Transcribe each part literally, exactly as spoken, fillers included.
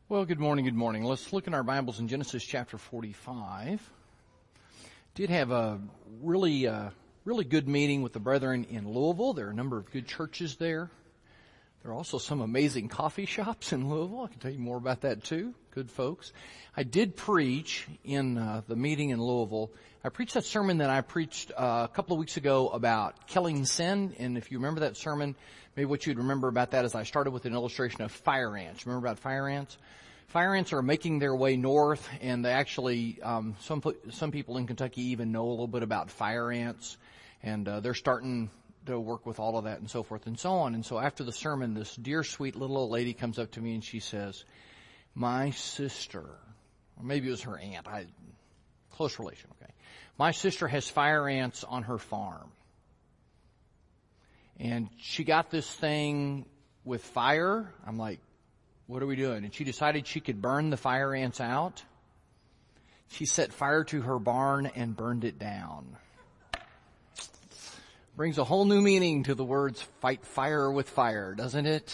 Well, good morning, good morning. Let's look in our Bibles in Genesis chapter forty-five. Did have a really, uh, really good meeting with the brethren in Louisville. There are a number of good churches there. There are also some amazing coffee shops in Louisville. I can tell you more about that too. Good folks. I did preach in uh, the meeting in Louisville. I preached that sermon that I preached uh, a couple of weeks ago about killing sin. And if you remember that sermon, maybe what you'd remember about that is I started with an illustration of fire ants. Remember about fire ants? Fire ants are making their way north, and they actually, um, some some people in Kentucky even know a little bit about fire ants, and uh, they're starting to work with all of that and so forth and so on. And so after the sermon, this dear, sweet little old lady comes up to me and she says, "My sister," or maybe it was her aunt, I close relation, okay. "My sister has fire ants on her farm, and she got this thing with fire." I'm like, "What are we doing?" And she decided she could burn the fire ants out. She set fire to her barn and burned it down. Brings a whole new meaning to the words fight fire with fire, doesn't it?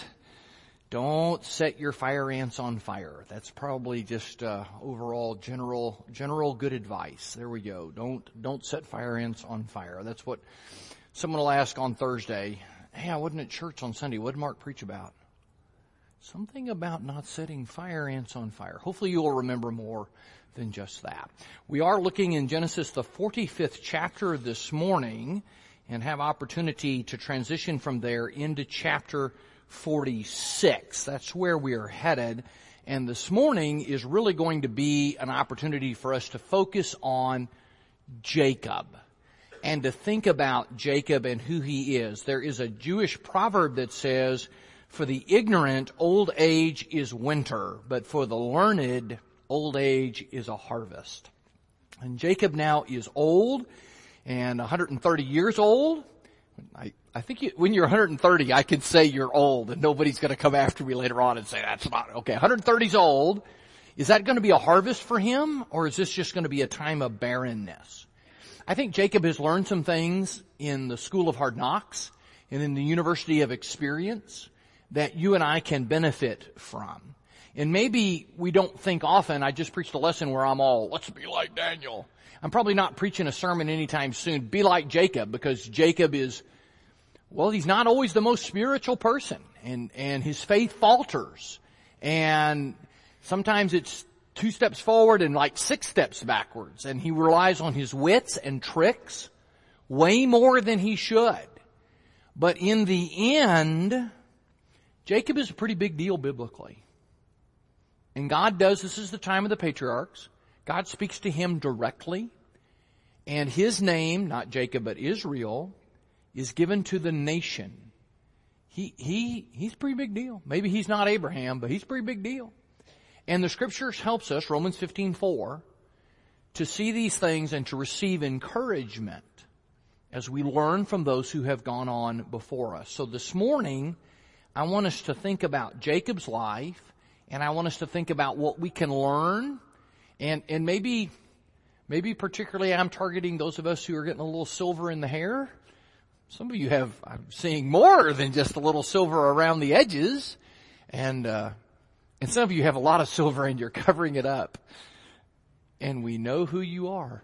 Don't set your fire ants on fire. That's probably just uh, overall general general good advice. There we go. Don't don't set fire ants on fire. That's what someone will ask on Thursday. "Hey, I wasn't at church on Sunday. What did Mark preach about?" Something about not setting fire ants on fire. Hopefully you will remember more than just that. We are looking in Genesis, the forty-fifth chapter this morning, and have opportunity to transition from there into chapter forty-six. That's where we are headed. And this morning is really going to be an opportunity for us to focus on Jacob and to think about Jacob and who he is. There is a Jewish proverb that says, "For the ignorant, old age is winter, but for the learned, old age is a harvest." And Jacob now is old and one hundred thirty years old. I, I think you, when you're one hundred thirty, I can say you're old and nobody's going to come after me later on and say that's not okay. one hundred thirty is old. Is that going to be a harvest for him, or is this just going to be a time of barrenness? I think Jacob has learned some things in the School of Hard Knocks and in the University of Experience that you and I can benefit from. And maybe we don't think often. I just preached a lesson where I'm all, let's be like Daniel. I'm probably not preaching a sermon anytime soon, be like Jacob, because Jacob is, well, he's not always the most spiritual person, and, and his faith falters. And sometimes it's two steps forward and like six steps backwards, and he relies on his wits and tricks way more than he should. But in the end, Jacob is a pretty big deal biblically. And God does, this is the time of the patriarchs. God speaks to him directly. And his name, not Jacob but Israel, is given to the nation. He, he, he's a pretty big deal. Maybe he's not Abraham, but he's a pretty big deal. And the scriptures helps us, Romans fifteen four, to see these things and to receive encouragement as we learn from those who have gone on before us. So this morning, I want us to think about Jacob's life, and I want us to think about what we can learn, and, and maybe, maybe particularly I'm targeting those of us who are getting a little silver in the hair. Some of you have, I'm seeing more than just a little silver around the edges, and, uh, and some of you have a lot of silver and you're covering it up. And we know who you are.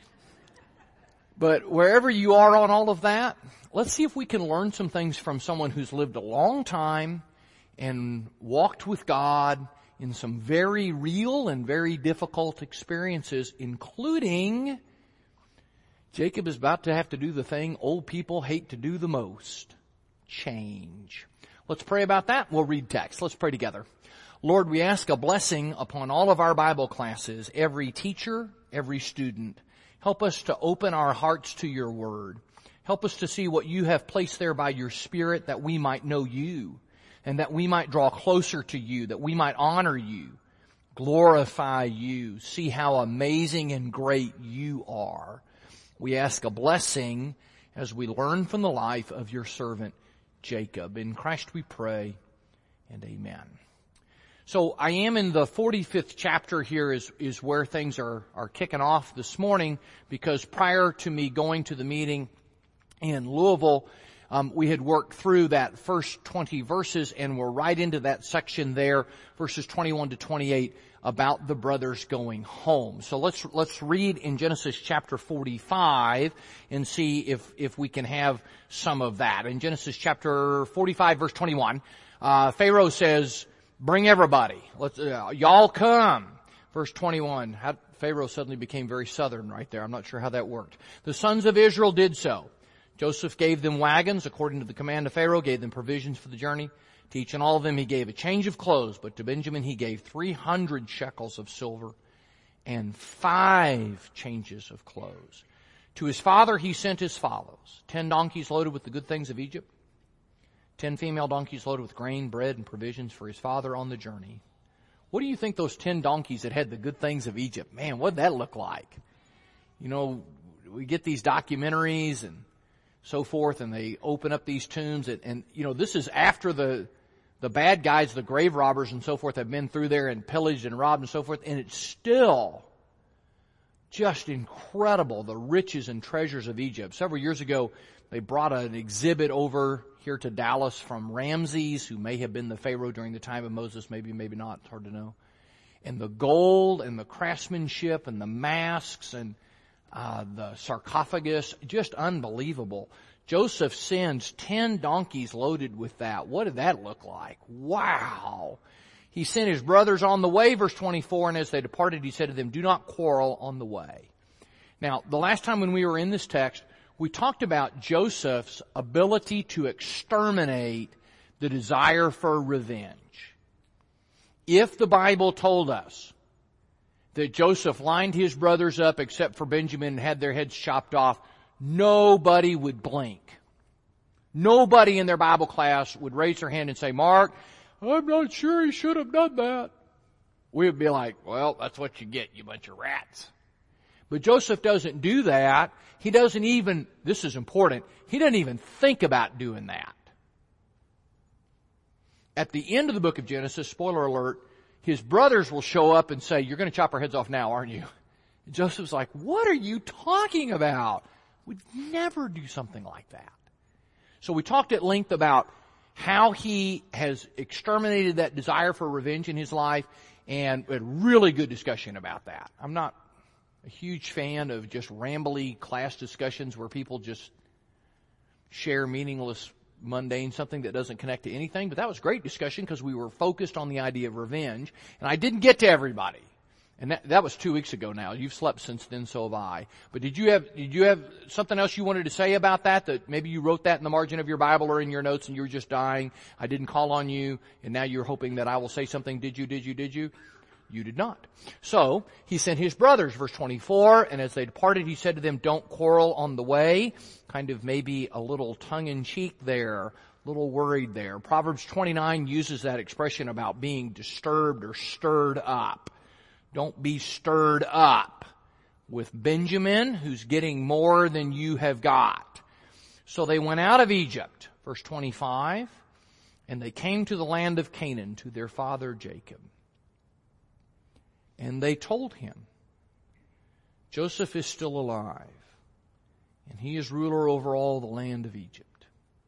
But wherever you are on all of that, let's see if we can learn some things from someone who's lived a long time and walked with God in some very real and very difficult experiences, including Jacob is about to have to do the thing old people hate to do the most, change. Let's pray about that. We'll read text. Let's pray together. Lord, we ask a blessing upon all of our Bible classes, every teacher, every student. Help us to open our hearts to your word. Help us to see what you have placed there by your Spirit, that we might know you and that we might draw closer to you, that we might honor you, glorify you, see how amazing and great you are. We ask a blessing as we learn from the life of your servant Jacob. In Christ we pray, and amen. So I am in the forty-fifth chapter here is, is where things are, are kicking off this morning, because prior to me going to the meeting in Louisville, Um, we had worked through that first twenty verses, and we're right into that section there, verses twenty-one to twenty-eight, about the brothers going home. So let's let's read in Genesis chapter forty-five and see if if we can have some of that. In Genesis chapter forty-five, verse twenty-one, uh, Pharaoh says, "Bring everybody. Let's uh, y'all come." Verse twenty-one. How, Pharaoh suddenly became very southern right there. I'm not sure how that worked. The sons of Israel did so. Joseph gave them wagons according to the command of Pharaoh, gave them provisions for the journey. To each and all of them he gave a change of clothes, but to Benjamin he gave three hundred shekels of silver and five changes of clothes. To his father he sent as follows: ten donkeys loaded with the good things of Egypt, ten female donkeys loaded with grain, bread, and provisions for his father on the journey. What do you think those ten donkeys that had the good things of Egypt, man, what did that look like? You know, we get these documentaries and so forth, and they open up these tombs, and, and you know, this is after the the bad guys, the grave robbers and so forth, have been through there and pillaged and robbed and so forth, and it's still just incredible, the riches and treasures of Egypt. Several years ago, they brought an exhibit over here to Dallas from Ramses, who may have been the Pharaoh during the time of Moses, maybe, maybe not, it's hard to know. And the gold and the craftsmanship and the masks and uh, the sarcophagus, just unbelievable. Joseph sends ten donkeys loaded with that. What did that look like? Wow. He sent his brothers on the way, verse twenty-four, and as they departed, he said to them, "Do not quarrel on the way." Now, the last time when we were in this text, we talked about Joseph's ability to exterminate the desire for revenge. If the Bible told us that Joseph lined his brothers up except for Benjamin and had their heads chopped off, nobody would blink. Nobody in their Bible class would raise their hand and say, "Mark, I'm not sure he should have done that." We would be like, "Well, that's what you get, you bunch of rats." But Joseph doesn't do that. He doesn't even, this is important, he doesn't even think about doing that. At the end of the book of Genesis, spoiler alert, his brothers will show up and say, "You're going to chop our heads off now, aren't you?" And Joseph's like, "What are you talking about? We'd never do something like that." So we talked at length about how he has exterminated that desire for revenge in his life, and we had really good discussion about that. I'm not a huge fan of just rambly class discussions where people just share meaningless, mundane, something that doesn't connect to anything, but that was great discussion because we were focused on the idea of revenge, and I didn't get to everybody. And that, that was two weeks ago now. You've slept since then, so have I. But did you have, did you have something else you wanted to say about that? That maybe you wrote that in the margin of your Bible or in your notes and you were just dying. I didn't call on you and now you're hoping that I will say something. Did you, did you, did you? You did not. So, he sent his brothers, verse twenty-four, and as they departed, he said to them, "Don't quarrel on the way." Kind of maybe a little tongue-in-cheek there, a little worried there. Proverbs twenty-nine uses that expression about being disturbed or stirred up. Don't be stirred up with Benjamin, who's getting more than you have got. So they went out of Egypt, verse twenty-five, and they came to the land of Canaan, to their father Jacob. And they told him, "Joseph is still alive, and he is ruler over all the land of Egypt."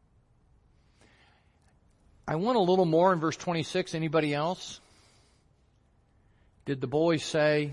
I want a little more in verse twenty-six. Anybody else? Did the boys say,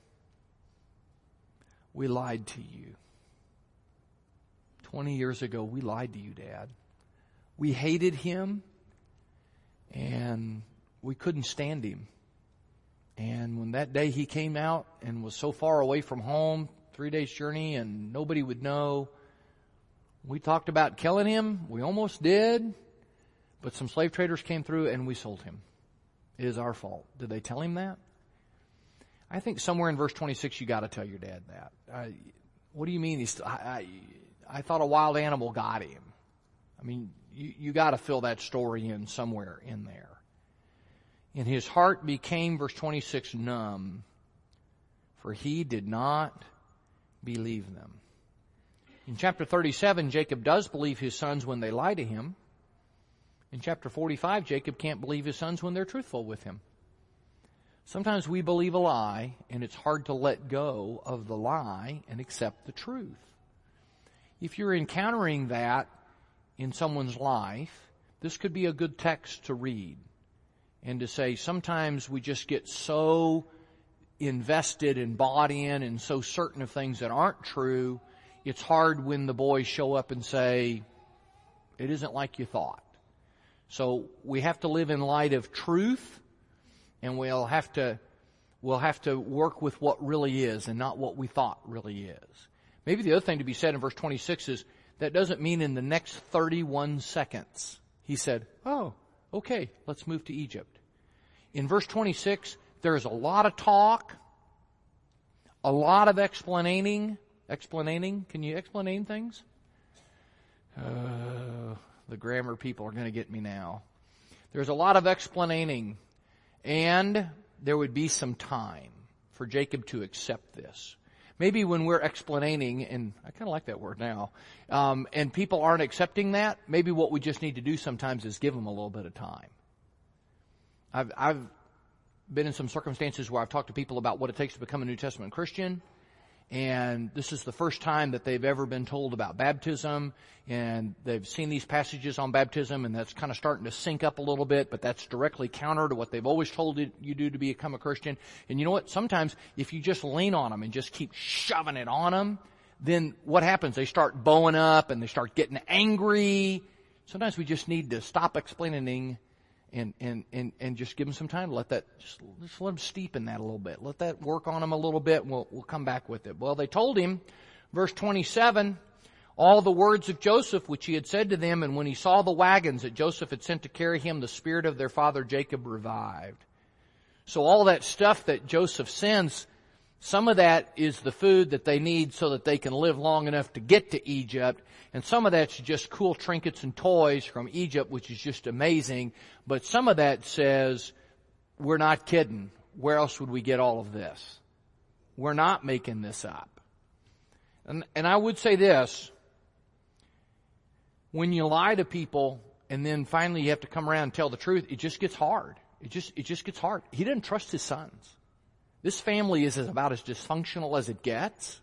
"We lied to you. Twenty years ago, we lied to you, Dad. We hated him, and we couldn't stand him. And when that day he came out and was so far away from home, three days journey, and nobody would know, we talked about killing him. We almost did, but some slave traders came through and we sold him. It is our fault." Did they tell him that? I think somewhere in verse twenty-six you got to tell your dad that. Uh, what do you mean? He's, I, I, I thought a wild animal got him. I mean, you, you got to fill that story in somewhere in there. And his heart became, verse twenty-six, numb, for he did not believe them. In chapter thirty-seven, Jacob does believe his sons when they lie to him. In chapter forty-five, Jacob can't believe his sons when they're truthful with him. Sometimes we believe a lie, and it's hard to let go of the lie and accept the truth. If you're encountering that in someone's life, this could be a good text to read and to say sometimes we just get so invested and bought in and so certain of things that aren't true, it's hard when the boys show up and say, it isn't like you thought. So we have to live in light of truth, and we'll have to we'll have to work with what really is and not what we thought really is. Maybe the other thing to be said in verse twenty-six is that doesn't mean in the next thirty-one seconds he said, oh, okay, let's move to Egypt. In verse twenty-six, there's a lot of talk, a lot of explaining. Explaining? Can you explain things? Uh, the grammar people are going to get me now. There's a lot of explaining, and there would be some time for Jacob to accept this. Maybe when we're explaining, and I kind of like that word now, um, and people aren't accepting that, maybe what we just need to do sometimes is give them a little bit of time. I've, I've been in some circumstances where I've talked to people about what it takes to become a New Testament Christian, and this is the first time that they've ever been told about baptism, and they've seen these passages on baptism, and that's kind of starting to sync up a little bit, but that's directly counter to what they've always told you do to become a Christian. And you know what? Sometimes if you just lean on them and just keep shoving it on them, then what happens? They start bowing up and they start getting angry. Sometimes we just need to stop explaining and, and, and, and just give them some time to let that, just, just let them steep in that a little bit. Let that work on them a little bit, and we'll, we'll come back with it. Well, they told him, verse twenty-seven, all the words of Joseph which he had said to them, and when he saw the wagons that Joseph had sent to carry him, the spirit of their father Jacob revived. So all that stuff that Joseph sends, some of that is the food that they need so that they can live long enough to get to Egypt. And some of that's just cool trinkets and toys from Egypt, which is just amazing. But some of that says, we're not kidding. Where else would we get all of this? We're not making this up. And, and I would say this, when you lie to people and then finally you have to come around and tell the truth, it just gets hard. It just, it just gets hard. He didn't trust his sons. This family is about as dysfunctional as it gets,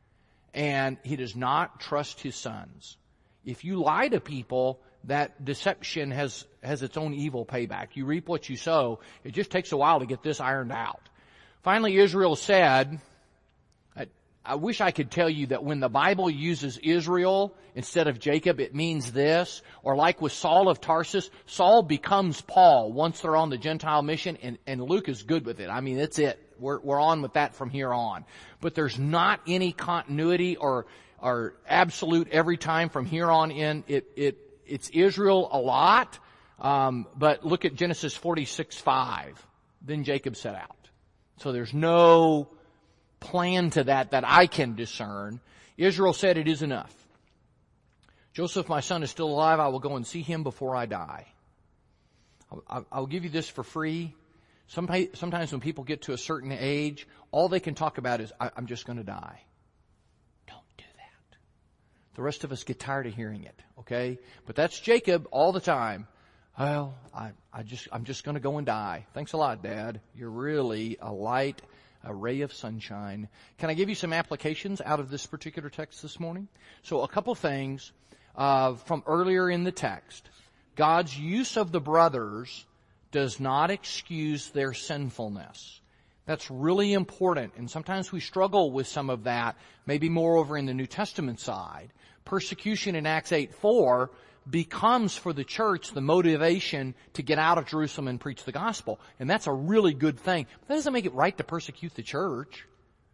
and he does not trust his sons. If you lie to people, that deception has, has its own evil payback. You reap what you sow. It just takes a while to get this ironed out. Finally, Israel said, I, I wish I could tell you that when the Bible uses Israel instead of Jacob, it means this. Or like with Saul of Tarsus, Saul becomes Paul once they're on the Gentile mission, and, and Luke is good with it. I mean, it's it. We're, we're on with that from here on. But there's not any continuity or, or absolute every time from here on in. It, it, it's Israel a lot. Um, but look at Genesis forty-six five. Then Jacob set out. So there's no plan to that that I can discern. Israel said, it is enough. Joseph, my son, is still alive. I will go and see him before I die. I'll, I'll give you this for free. Sometimes when people get to a certain age, all they can talk about is, I'm just going to die. Don't do that. The rest of us get tired of hearing it, okay? But that's Jacob all the time. Well, I, I just, I'm just going to go and die. Thanks a lot, Dad. You're really a light, a ray of sunshine. Can I give you some applications out of this particular text this morning? So a couple things uh, from earlier in the text. God's use of the brothers does not excuse their sinfulness. That's really important, and sometimes we struggle with some of that, maybe more over in the New Testament side. Persecution in Acts eight four becomes for the church the motivation to get out of Jerusalem and preach the gospel, and that's a really good thing. But that doesn't make it right to persecute the church.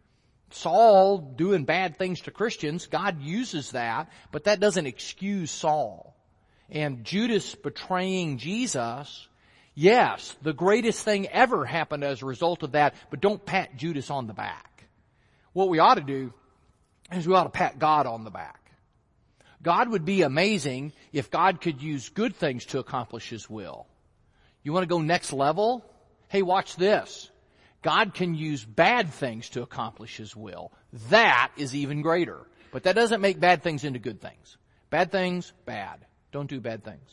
Saul doing bad things to Christians, God uses that, but that doesn't excuse Saul. And Judas betraying Jesus, yes, the greatest thing ever happened as a result of that, but don't pat Judas on the back. What we ought to do is we ought to pat God on the back. God would be amazing if God could use good things to accomplish His will. You want to go next level? Hey, watch this. God can use bad things to accomplish His will. That is even greater. But that doesn't make bad things into good things. Bad things, bad. Don't do bad things.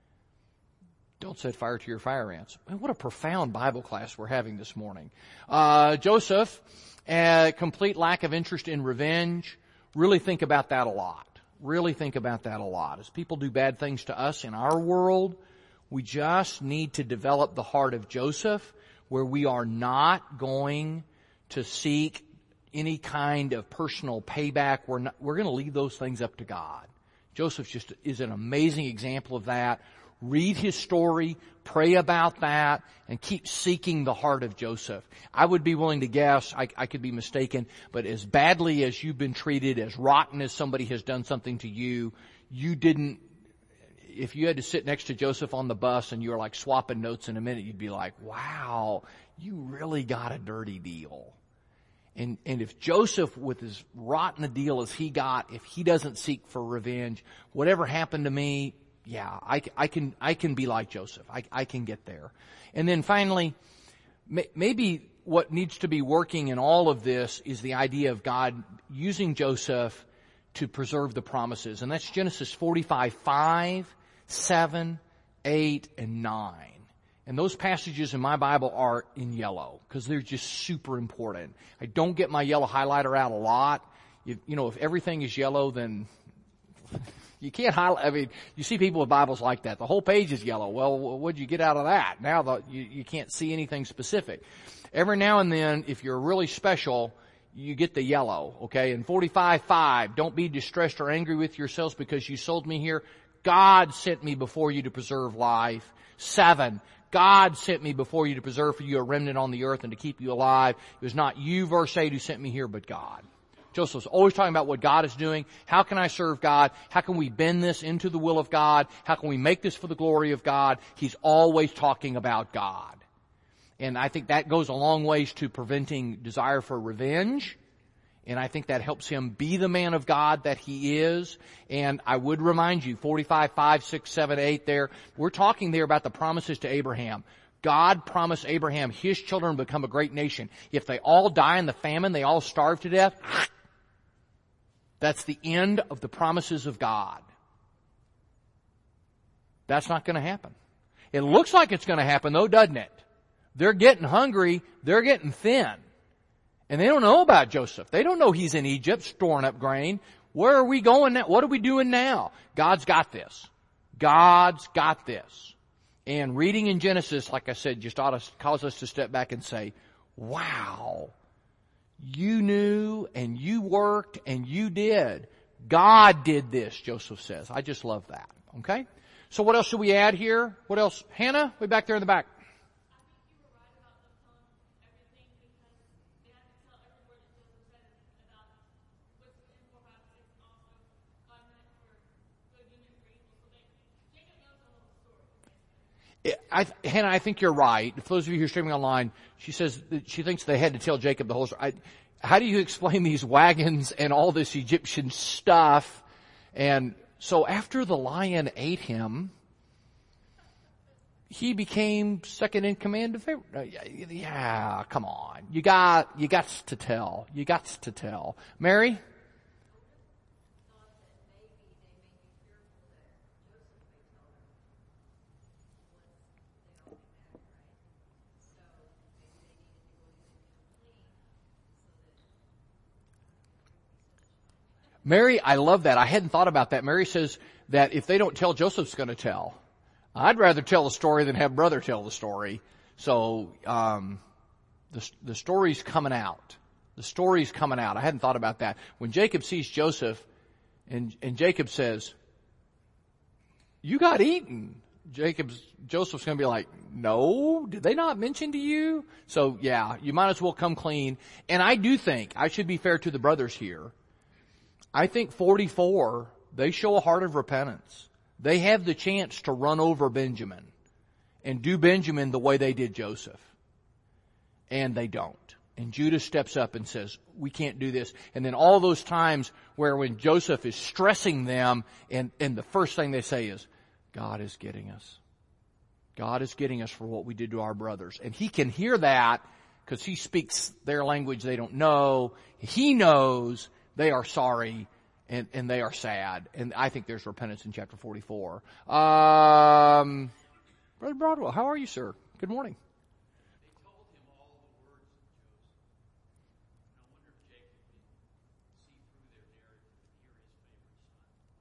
Don't set fire to your fire ants. Man, what a profound Bible class we're having this morning. Uh, Joseph, uh, complete lack of interest in revenge. Really think about that a lot. Really think about that a lot. As people do bad things to us in our world, we just need to develop the heart of Joseph, where we are not going to seek any kind of personal payback. We're not, we're going to leave those things up to God. Joseph just is an amazing example of that. Read his story, pray about that, and keep seeking the heart of Joseph. I would be willing to guess, I, I could be mistaken, but as badly as you've been treated, as rotten as somebody has done something to you, you didn't, if you had to sit next to Joseph on the bus and you were like swapping notes in a minute, you'd be like, wow, you really got a dirty deal. And, and if Joseph, with as rotten a deal as he got, if he doesn't seek for revenge, whatever happened to me, yeah, I, I can, I can be like Joseph. I, I can get there. And then finally, may, maybe what needs to be working in all of this is the idea of God using Joseph to preserve the promises. And that's Genesis forty-five, five, seven, eight, and nine. And those passages in my Bible are in yellow because they're just super important. I don't get my yellow highlighter out a lot. If, you know, if everything is yellow, then you can't highlight. I mean, you see people with Bibles like that. The whole page is yellow. Well, what'd you get out of that? Now the, you, you can't see anything specific. Every now and then, if you're really special, you get the yellow, okay? In forty-five, five, don't be distressed or angry with yourselves because you sold me here. God sent me before you to preserve life. Seven, God sent me before you to preserve for you a remnant on the earth and to keep you alive. It was not you, verse eight, who sent me here, but God. Joseph's always talking about what God is doing. How can I serve God? How can we bend this into the will of God? How can we make this for the glory of God? He's always talking about God. And I think that goes a long ways to preventing desire for revenge. And I think that helps him be the man of God that he is. And I would remind you, forty-five, five, six, seven, eight there, we're talking there about the promises to Abraham. God promised Abraham his children would become a great nation. If they all die in the famine, they all starve to death, that's the end of the promises of God. That's not going to happen. It looks like it's going to happen though, doesn't it? They're getting hungry. They're getting thin. And they don't know about Joseph. They don't know he's in Egypt storing up grain. Where are we going now? What are we doing now? God's got this. God's got this. And reading in Genesis, like I said, just ought to cause us to step back and say, wow, you knew and you worked and you did. God did this, Joseph says. I just love that. Okay? So what else should we add here? What else? Hannah, way back there in the back. I, Hannah, I think you're right. For those of you who are streaming online, she says that she thinks they had to tell Jacob the whole story. I, how do you explain these wagons and all this Egyptian stuff? And so after the lion ate him, he became second in command of Pharaoh. Yeah, come on. You got, you got to tell. You got to tell. Mary? Mary, I love that. I hadn't thought about that. Mary says that if they don't tell, Joseph's going to tell. I'd rather tell the story than have brother tell the story. So, um, the, the story's coming out. The story's coming out. I hadn't thought about that. When Jacob sees Joseph and, and Jacob says, you got eaten. Jacob's, Joseph's going to be like, no, did they not mention to you? So yeah, you might as well come clean. And I do think, I should be fair to the brothers here. I think forty-four, they show a heart of repentance. They have the chance to run over Benjamin and do Benjamin the way they did Joseph. And they don't. And Judah steps up and says, we can't do this. And then all those times where when Joseph is stressing them and, and the first thing they say is, God is getting us. God is getting us for what we did to our brothers. And he can hear that because he speaks their language they don't know. He knows they are sorry, and, and they are sad. And I think there's repentance in chapter forty-four. Um, Brother Broadwell, how are you, sir? Good morning. They told him all the words of Joseph. And I wonder if Jacob could see through their narrative and hear his favorite son.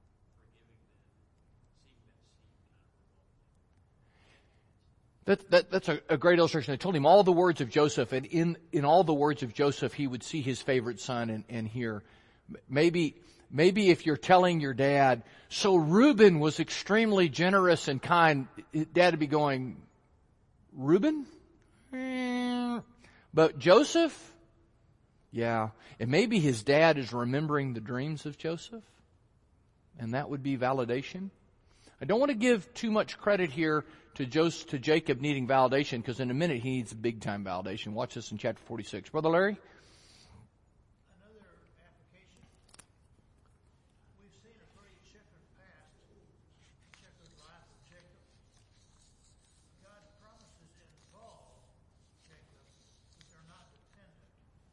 That, that, that's a, a great illustration. They told him all the words of Joseph, and in, in all the words of Joseph, he would see his favorite son and, and hear. Maybe, maybe if you're telling your dad, so Reuben was extremely generous and kind, Dad would be going, Reuben? But Joseph? Yeah. And maybe his dad is remembering the dreams of Joseph, and that would be validation. I don't want to give too much credit here to Joseph, to Jacob needing validation, because in a minute he needs big time validation. Watch this in chapter forty-six. Brother Larry? Another application. We've seen a pretty checkered past, checkered life of Jacob. God's promises involve Jacob, but they're not dependent.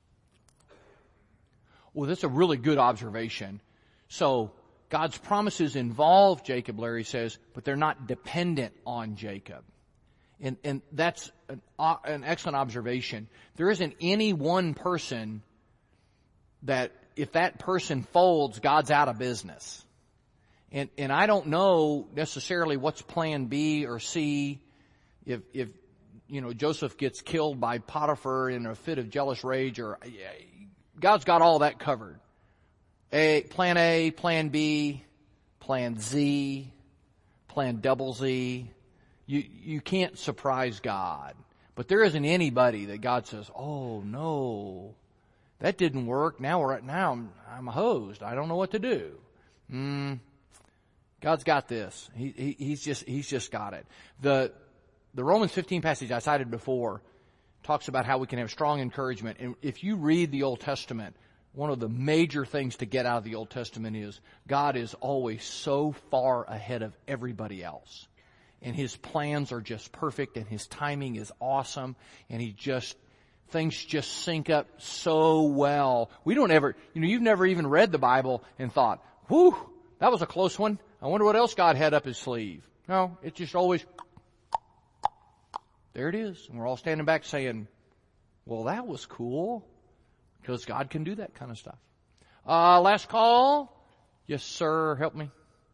Well, that's a really good observation. So, God's promises involve Jacob, Larry says, but they're not dependent on Jacob. And, and that's an, uh, an excellent observation. There isn't any one person that if that person folds, God's out of business. And, and I don't know necessarily what's plan B or C. If, if, you know, Joseph gets killed by Potiphar in a fit of jealous rage, or God's got all that covered. A, plan A, plan B, plan Z, plan double Z. You, you can't surprise God. But there isn't anybody that God says, oh no, that didn't work. Now we're at, now I'm, I'm hosed. I don't know what to do. Mm, God's got this. He, he, he's just, he's just got it. The, the Romans fifteen passage I cited before talks about how we can have strong encouragement. And if you read the Old Testament, one of the major things to get out of the Old Testament is God is always so far ahead of everybody else. And His plans are just perfect, and His timing is awesome, and He just, things just sync up so well. We don't ever, you know, you've never even read the Bible and thought, whew, that was a close one. I wonder what else God had up His sleeve. No, it's just always, there it is. And we're all standing back saying, well, that was cool. Because God can do that kind of stuff. Uh, last call. Yes, sir. Help me.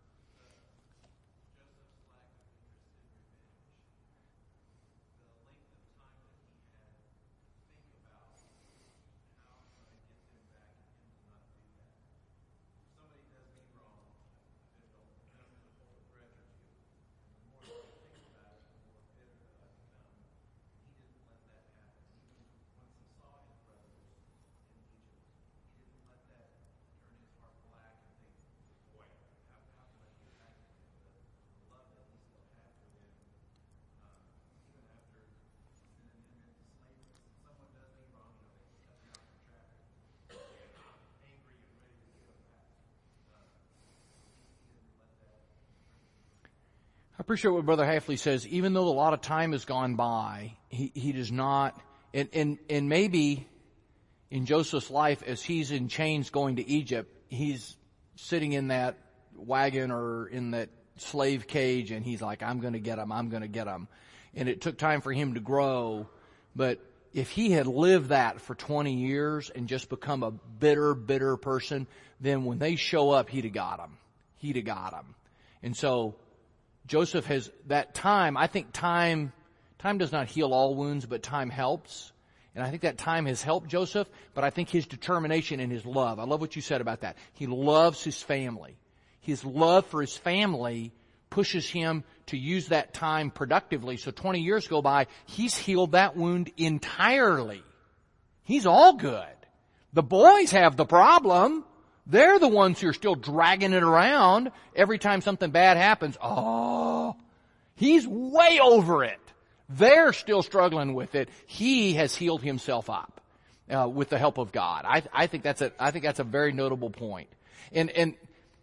I appreciate what Brother Hafley says. Even though a lot of time has gone by, he, he does not, and, and, and maybe in Joseph's life, as he's in chains going to Egypt, he's sitting in that wagon or in that slave cage, and he's like, I'm going to get him, I'm going to get him. And it took time for him to grow, but if he had lived that for twenty years and just become a bitter, bitter person, then when they show up, he'd have got them. He'd have got them. And so, Joseph has that time. I think time, time does not heal all wounds, but time helps. And I think that time has helped Joseph, but I think his determination and his love. I love what you said about that. He loves his family. His love for his family pushes him to use that time productively. So twenty years go by, he's healed that wound entirely. He's all good. The boys have the problem. They're the ones who are still dragging it around every time something bad happens. Oh, he's way over it. They're still struggling with it. He has healed himself up uh, with the help of God. I, I think that's a I think that's a very notable point. And and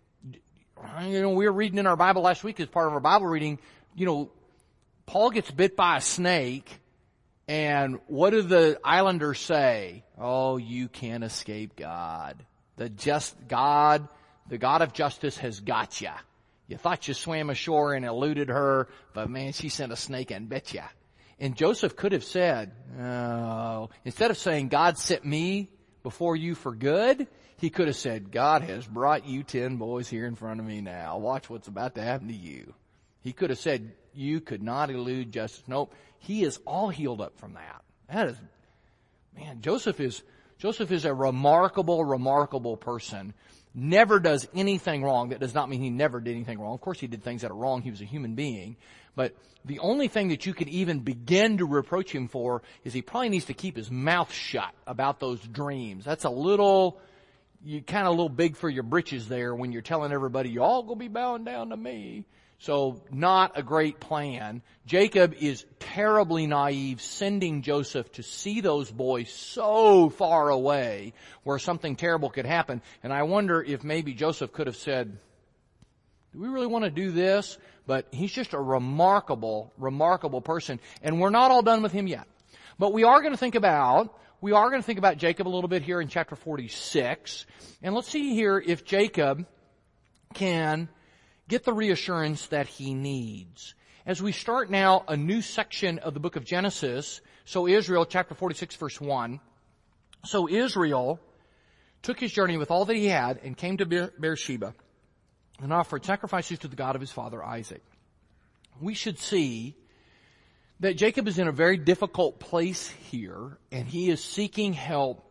you know, we were reading in our Bible last week as part of our Bible reading. You know, Paul gets bit by a snake, and what do the islanders say? Oh, you can't escape God. The just God, the God of justice has got you. You thought you swam ashore and eluded her, but man, she sent a snake and bit you. And Joseph could have said, oh, instead of saying God sent me before you for good, he could have said, God has brought you ten boys here in front of me now. Watch what's about to happen to you. He could have said, you could not elude justice. Nope. He is all healed up from that. That is, man, Joseph is, Joseph is a remarkable, remarkable person. Never does anything wrong. That does not mean he never did anything wrong. Of course he did things that are wrong. He was a human being. But the only thing that you could even begin to reproach him for is he probably needs to keep his mouth shut about those dreams. That's a little, you kind of a little big for your britches there when you're telling everybody, you all gonna be bowing down to me. So not a great plan. Jacob is terribly naive, sending Joseph to see those boys so far away where something terrible could happen. And I wonder if maybe Joseph could have said, do we really want to do this? But he's just a remarkable, remarkable person. And we're not all done with him yet. But we are going to think about, we are going to think about Jacob a little bit here in chapter forty-six. And let's see here if Jacob can get the reassurance that he needs. As we start now a new section of the book of Genesis, so Israel, chapter forty-six, verse one. So Israel took his journey with all that he had and came to Beersheba and offered sacrifices to the God of his father Isaac. We should see that Jacob is in a very difficult place here, and he is seeking help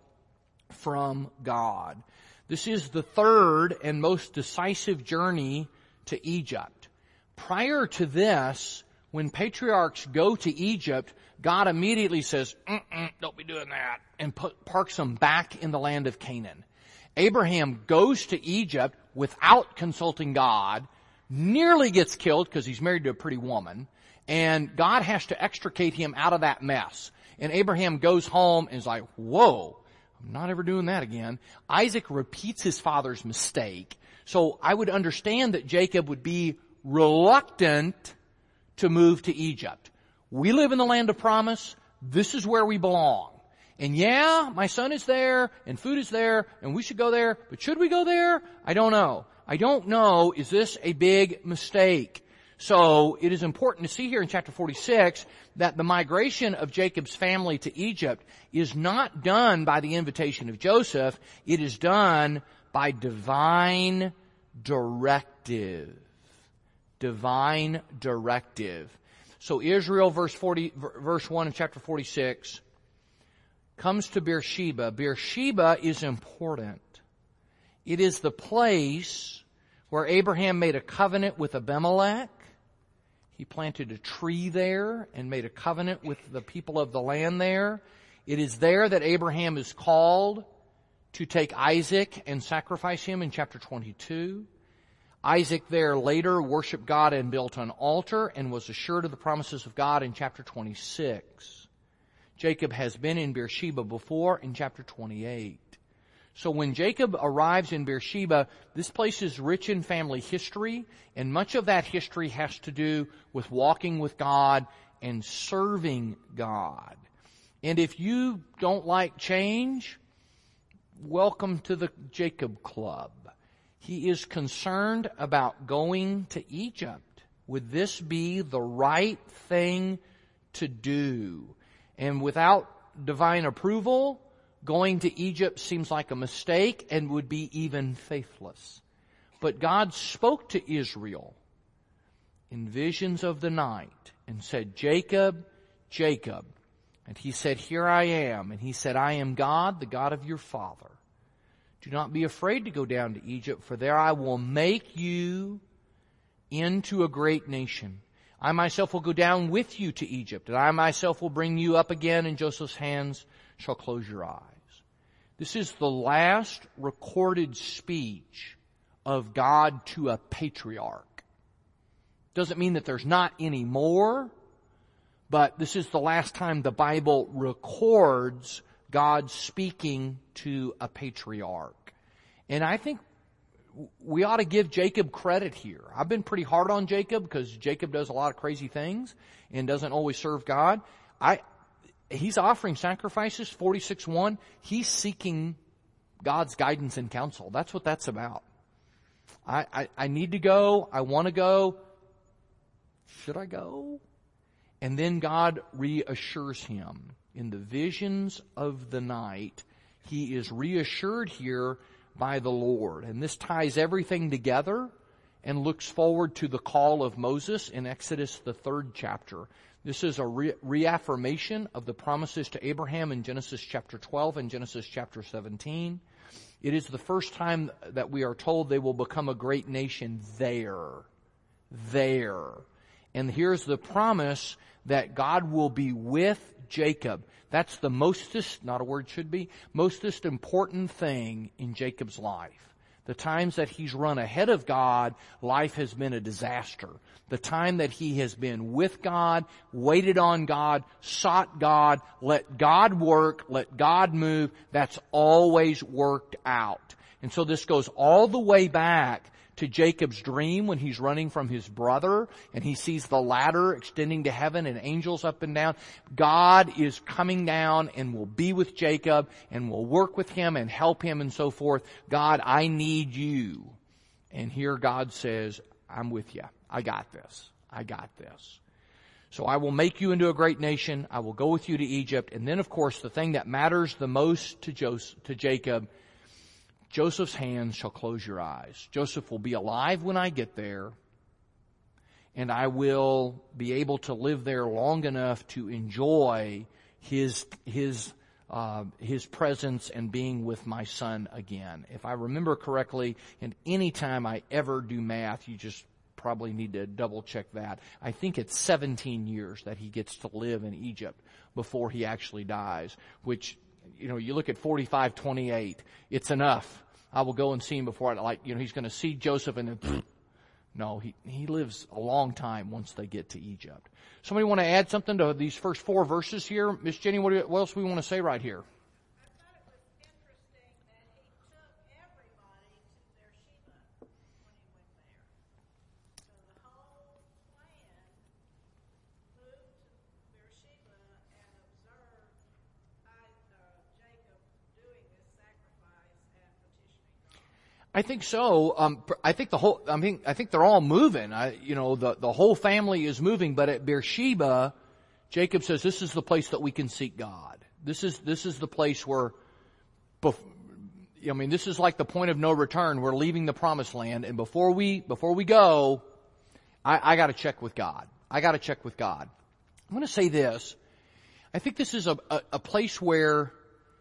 from God. This is the third and most decisive journey to Egypt. Prior to this, when patriarchs go to Egypt, God immediately says, Mm-mm, don't be doing that, and put, parks them back in the land of Canaan. Abraham goes to Egypt without consulting God, nearly gets killed because he's married to a pretty woman, and God has to extricate him out of that mess. And Abraham goes home and is like, whoa, I'm not ever doing that again. Isaac repeats his father's mistake. So I would understand that Jacob would be reluctant to move to Egypt. We live in the land of promise. This is where we belong. And yeah, my son is there, and food is there, and we should go there, but should we go there? I don't know. I don't know. Is this a big mistake? So it is important to see here in chapter forty-six that the migration of Jacob's family to Egypt is not done by the invitation of Joseph. It is done by divine directive. Divine directive. So Israel, verse forty, verse one in chapter forty-six, comes to Beersheba. Beersheba is important. It is the place where Abraham made a covenant with Abimelech. He planted a tree there and made a covenant with the people of the land there. It is there that Abraham is called to take Isaac and sacrifice him in chapter twenty-two. Isaac there later worshiped God and built an altar and was assured of the promises of God in chapter twenty-six. Jacob has been in Beersheba before in chapter twenty-eight. So when Jacob arrives in Beersheba, this place is rich in family history, and much of that history has to do with walking with God and serving God. And if you don't like change, welcome to the Jacob Club. He is concerned about going to Egypt. Would this be the right thing to do? And without divine approval, going to Egypt seems like a mistake and would be even faithless. But God spoke to Israel in visions of the night and said, Jacob, Jacob. And he said, here I am. And he said, I am God, the God of your father. Do not be afraid to go down to Egypt, for there I will make you into a great nation. I myself will go down with you to Egypt, and I myself will bring you up again, and Joseph's hands shall close your eyes. This is the last recorded speech of God to a patriarch. Doesn't mean that there's not any more, but this is the last time the Bible records God speaking to a patriarch. And I think we ought to give Jacob credit here. I've been pretty hard on Jacob because Jacob does a lot of crazy things and doesn't always serve God. I, he's offering sacrifices, forty-six one. He's seeking God's guidance and counsel. That's what that's about. I, I, I need to go. I want to go. Should I go? And then God reassures him. In the visions of the night, he is reassured here by the Lord. And this ties everything together and looks forward to the call of Moses in Exodus, the third chapter. This is a re- reaffirmation of the promises to Abraham in Genesis chapter twelve and Genesis chapter seventeen. It is the first time that we are told they will become a great nation there. There. And here's the promise that God will be with Jacob. That's the mostest, not a word should be, mostest important thing in Jacob's life. The times that he's run ahead of God, life has been a disaster. The time that he has been with God, waited on God, sought God, let God work, let God move, that's always worked out. And so this goes all the way back to Jacob's dream when he's running from his brother and he sees the ladder extending to heaven and angels up and down. God is coming down and will be with Jacob and will work with him and help him and so forth. God, I need you. And here God says, I'm with you. I got this. I got this. So I will make you into a great nation. I will go with you to Egypt. And then, of course, the thing that matters the most to Joseph, to Jacob, Joseph's hands shall close your eyes. Joseph will be alive when I get there, and I will be able to live there long enough to enjoy his his uh, his presence and being with my son again. If I remember correctly, and any time I ever do math, you just probably need to double check that. I think it's seventeen years that he gets to live in Egypt before he actually dies, which, you know, you look at forty-five twenty-eight, it's enough. I will go and see him before I, like, you know, he's going to see Joseph and then, no, he, he lives a long time once they get to Egypt. Somebody want to add something to these first four verses here? Miss Jenny, what, do, what else do we want to say right here? I think so. Um, I think the whole. I mean, I think they're all moving. I, you know, the the whole family is moving. But at Beersheba, Jacob says, "This is the place that we can seek God. This is this is the place where, bef- I mean, this is like the point of no return. We're leaving the promised land, and before we before we go, I, I got to check with God. I got to check with God. I'm going to say this. I think this is a, a, a place where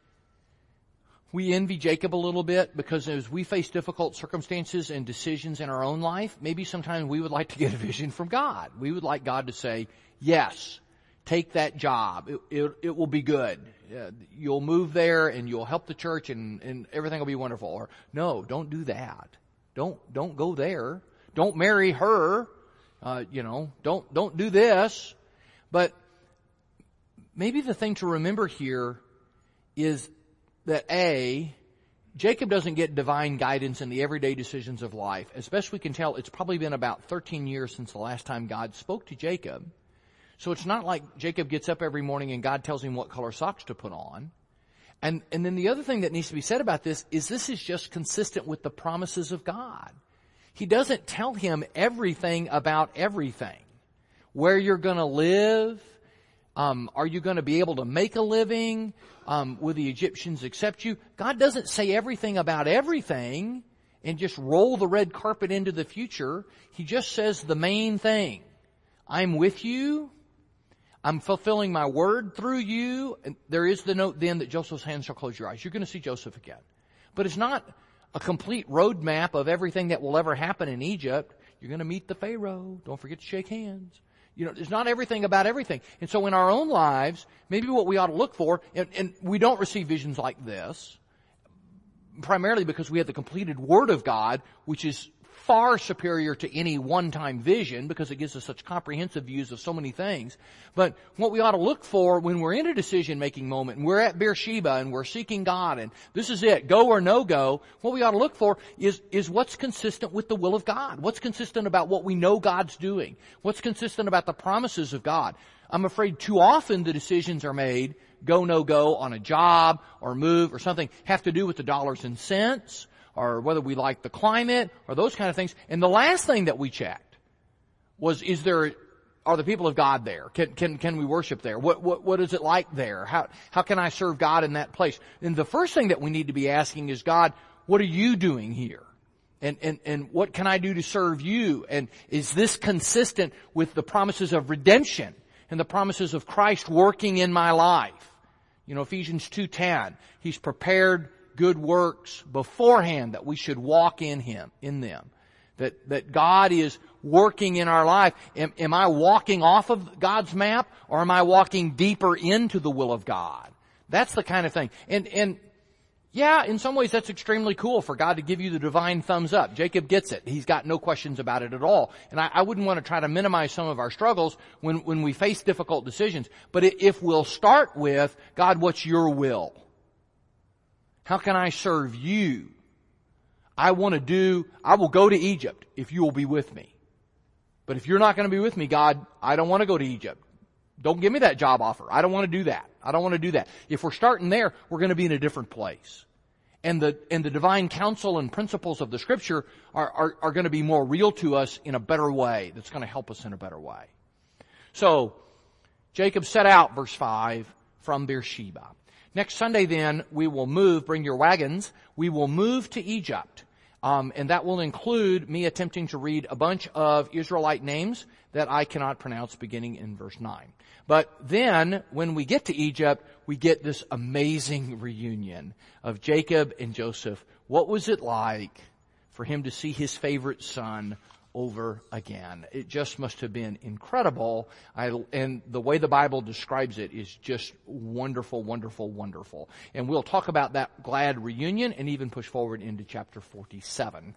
we envy Jacob a little bit, because as we face difficult circumstances and decisions in our own life, maybe sometimes we would like to get a vision from God. We would like God to say, yes, take that job. It, it, it will be good. Uh, you'll move there and you'll help the church and, and everything will be wonderful. Or, no, don't do that. Don't, don't go there. Don't marry her. Uh, you know, don't, don't do this. But maybe the thing to remember here is that A, Jacob doesn't get divine guidance in the everyday decisions of life. As best we can tell, it's probably been about thirteen years since the last time God spoke to Jacob. So it's not like Jacob gets up every morning and God tells him what color socks to put on. And, and then the other thing that needs to be said about this is this is just consistent with the promises of God. He doesn't tell him everything about everything. Where you're going to live, um, are you going to be able to make a living? Um, will the Egyptians accept you? God doesn't say everything about everything and just roll the red carpet into the future. He just says the main thing. I'm with you. I'm fulfilling my word through you. And there is the note then that Joseph's hands shall close your eyes. You're going to see Joseph again. But it's not a complete roadmap of everything that will ever happen in Egypt. You're going to meet the Pharaoh. Don't forget to shake hands. You know, it's not everything about everything. And so in our own lives, maybe what we ought to look for, and, and we don't receive visions like this, primarily because we have the completed Word of God, which is far superior to any one-time vision because it gives us such comprehensive views of so many things. But what we ought to look for when we're in a decision-making moment and we're at Beersheba and we're seeking God and this is it, go or no go, what we ought to look for is, is what's consistent with the will of God. What's consistent about what we know God's doing. What's consistent about the promises of God. I'm afraid too often the decisions are made, go, no go, on a job or move or something, have to do with the dollars and cents, or whether we like the climate, or those kind of things. And the last thing that we checked was, is there, are the people of God there? Can, can, can we worship there? What, what, what is it like there? How, how can I serve God in that place? And the first thing that we need to be asking is, God, what are you doing here? And, and, and what can I do to serve you? And is this consistent with the promises of redemption and the promises of Christ working in my life? You know, Ephesians two ten, He's prepared good works beforehand that we should walk in Him, in them. That, that God is working in our life. Am, am I walking off of God's map, or am I walking deeper into the will of God? That's the kind of thing. And, and, yeah, in some ways that's extremely cool for God to give you the divine thumbs up. Jacob gets it. He's got no questions about it at all. And I, I wouldn't want to try to minimize some of our struggles when, when we face difficult decisions. But if we'll start with, God, what's your will? How can I serve you? I want to do, I will go to Egypt if you will be with me. But if you're not going to be with me, God, I don't want to go to Egypt. Don't give me that job offer. I don't want to do that. I don't want to do that. If we're starting there, we're going to be in a different place. And the, and the divine counsel and principles of the Scripture are, are, are going to be more real to us in a better way. That's going to help us in a better way. So, Jacob set out, verse five, from Beersheba. Next Sunday then, we will move, bring your wagons, we will move to Egypt. Um, and that will include me attempting to read a bunch of Israelite names that I cannot pronounce beginning in verse nine. But then, when we get to Egypt, we get this amazing reunion of Jacob and Joseph. What was it like for him to see his favorite son over again? It just must have been incredible. I, and the way the Bible describes it is just wonderful, wonderful, wonderful. And we'll talk about that glad reunion and even push forward into chapter forty-seven.